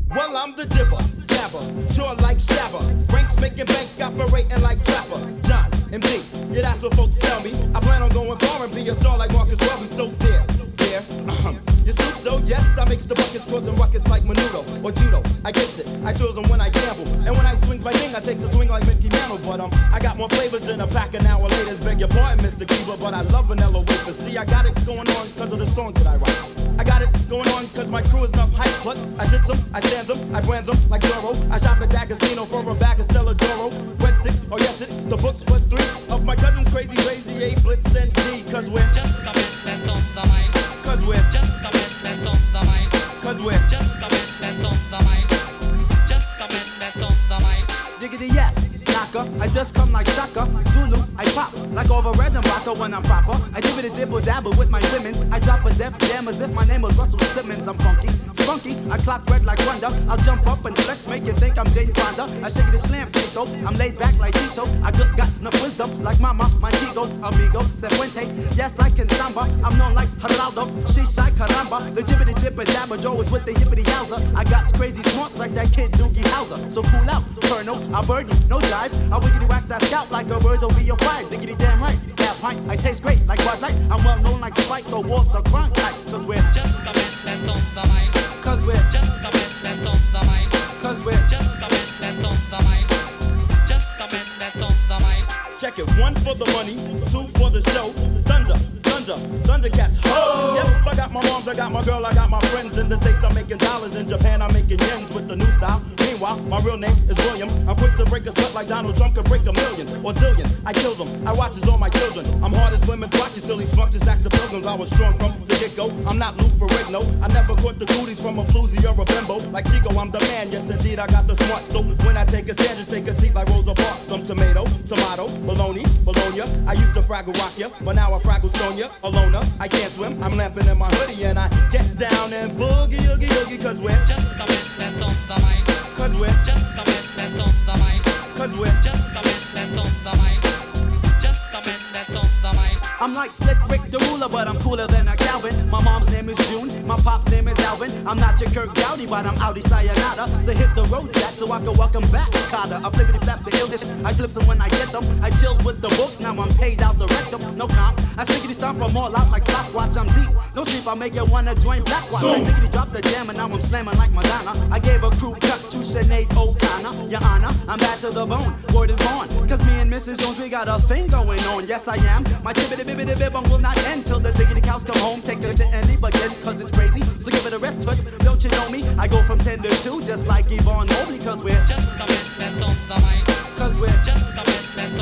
Well, I'm the jibber, jabber, jaw like Shabba. Ranks making bank, operating like Trapper. John, MD, yeah, that's what folks tell me. I plan on going far and be a star like Marcus Welby, so there. You soup though, yes, I mix the buckets, causing ruckus like Menudo or Judo. I gets it, I throws them when I gamble. And when I swings my thing, I takes a swing like Mickey Mantle. But I got more flavors in a pack an hour later. Beg your pardon, Mr. Keeper, but I love vanilla wafers. See, I got it going on because of the songs that I write. I got it going on cause my crew is enough hype. Plus, I sit them, I stand them, I brands them like Zorro. I shop at D'Agostino for a bag of Stella Doro. Breadsticks, oh yes, it's the books plus 3 of my cousins, Crazy, A, Blitz, and D. Cause we're just a bit that's on the mind. Cause we're just a bit that's on the mind. Cause we're just a bit that's on the mind. Just a bit that's on the mind. Diggity yes, knocker. I just come like Shaka. Zulu, I pop like over red and rocker when I'm proper. I give it a dibble dabble with my women's. I drop a def jam as if my name was Russell Simmons. I'm funky, spunky. I clock red like Wonder. I'll jump up and flex, make you think I'm Jane Fonda. I shake it a slam, Tito. I'm laid back like Tito. I got guts, enough wisdom like Mama, Montego, Amigo, Sefuente. Yes, I can samba. I'm known like Geraldo, Shisha Caramba. The jibbity jibber jabber Joe is with the yippity yowza. I got crazy smarts like that kid Doogie Howser. So cool out, Colonel. I'll burn you, no jive. I'll wiggity wax that scout like a bird over your fire. Diggity damn right, half pint. I taste great like Bud Light. I'm well known like Spike or Walter Cronkite. Cause we're just a bit that's on the mind. Cause we're just a bit that's on the mind. Cause we're just a bit that's on the mind. Just a bit that's on the mind. check it. 1 for the money, 2 for the show. Thundercats, ho! Yep, I got my moms, I got my girl, I got my friends. In the States, I'm making dollars. In Japan, I'm making yens with the new style. Meanwhile, my real name is William. I'm quick to break a sweat like Donald Trump could break a million or zillion. I kills them, I watches all my children. I'm hard as Plymouth Rock, you silly smart, just ask the pilgrims. I was strong from the get-go. I'm not Lou Ferrigno. I never caught the cooties from a floozy or a bimbo. Like Chico, I'm the man, yes indeed, I got the smart. So when I take a stand, just take a seat like Rosa Parks. Some tomato, bologna. I used to Fraggle Rock ya, but now I Fraggle Stone ya. Alona, I can't swim, I'm lamping in my hoodie and I get down and boogie, oogie, oogie, cause we're just a bit that's on the mind. Cause we're just a bit that's on the mind. Cause we're just a bit that's on the mind. Just a bit that's on the mind. I'm like Slick Rick the ruler, but I'm cooler than a Calvin. My mom's name is June, my pop's name is Alvin. I'm not your Kirk Dowdy, but I'm Audi Sayonara. So hit the road, Jack, so I can welcome back Carter. I flippity flaps the illness, I flips them when I get them. I chills with the books, now I'm paid out the rectum. No comp, I stickity stomp them all out like Sasquatch, I'm deep. No sleep, I make you wanna join Black Watch. I stickity drop the jam and now I'm slamming like Madonna. I gave a crew cut to Sinead O'Connor. Your Honor, I'm bad to the bone, word is born. Cause me and Mrs. Jones, we got a thing going on. Yes, I am. My tibbity bib will not end till the diggity cows come home. Take her to any again, cause it's crazy. So give it a rest, toots. Don't you know me? I go from 10 to 2, just like Yvonne Mobley, cause we're just a bit that's on the mind. Cause we're just a bit that's